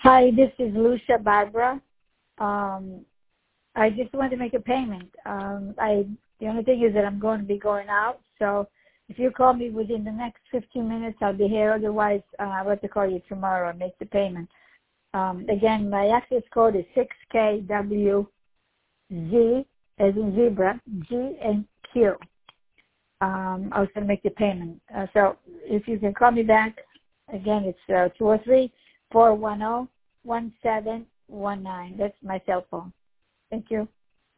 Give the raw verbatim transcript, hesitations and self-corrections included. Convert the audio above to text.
Hi, this is Lucia Barbara. Um, I just want to make a payment. Um, I the only thing is that I'm going to be going out, so if you call me within the next fifteen minutes, I'll be here. Otherwise, uh, I'll have to call you tomorrow and make the payment. Um, again, my access code is six K W Z as in zebra, G and Q. Um, I was going to make the payment. Uh, so if you can call me back, again, it's uh, two oh three, four one zero, one seven one nine. That's my cell phone. Thank you.